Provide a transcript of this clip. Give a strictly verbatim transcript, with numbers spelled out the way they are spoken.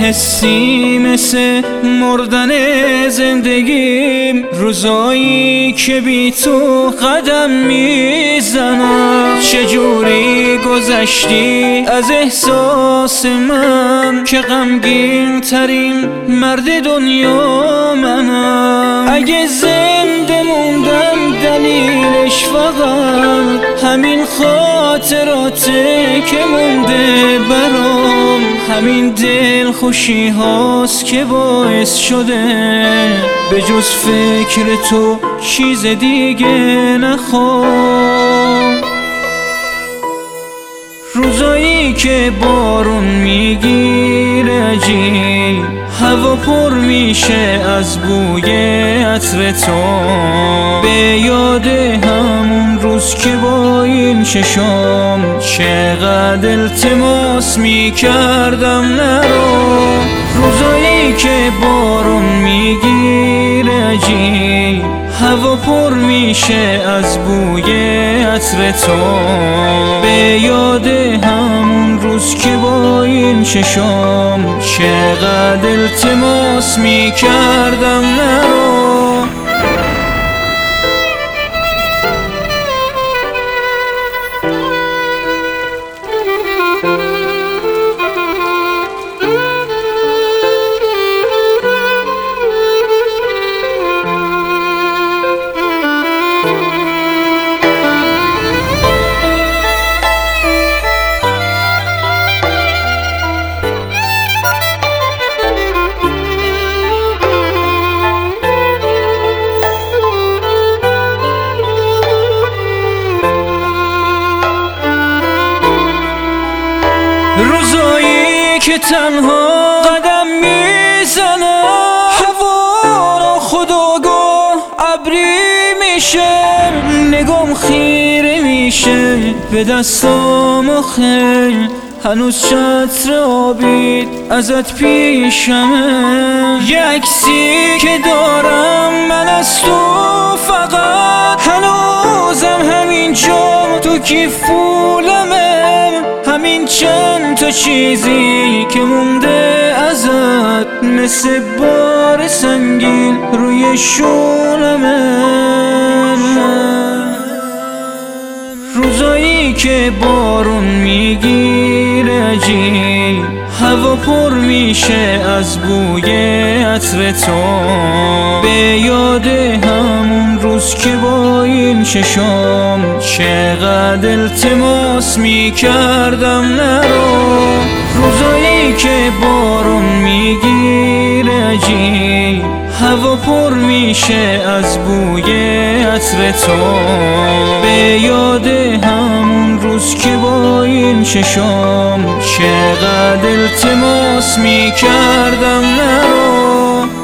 حسی مثل مردن زندگیم، روزایی که بی تو قدم میزنم. چجوری گذشتی از احساس من که غمگین ترین مرد دنیا منم. اگه زنده موندم دلیلش فقط همین خاطراته که مونده برام، همین دل خوشی هاست که باعث شده به جز فکر تو چیز دیگه نخوام. روزایی که بارون میگیره عجیب، هوا پر میشه از بوی عطر تو، به یاد همون روز که با این چشام چقدر التماس میکردم نرو. روزایی که بارون میگیره عجیب، هوا پر میشه از بوی عطر تو، به یاد همون روز که با این چشام چقدر التماس میکردم نرو. روزایی که تنها قدم میزنم، هوا خودآگاه ابری میشه، نگام خیره میشه به دستام آخه هنوز چتر آبید ازت پیشمه. یه عکسی که دارم من از تو فقط، هنوزم همین جا تو کیفولمه، همین چند تا چیزی که مونده ازت مثل بار سنگین روی شونمه. روزایی که بارون میگیره عجیب، هوا پر میشه از بوی عطر تو، به یاد همون روز که با این چشام چقدر التماس میکردم نرو. روزایی که بارون میگیره عجیب، هوا پر میشه از بوی عطر تو، به یاد همون روز که با این چشام چقدر التماس میکردم نرو.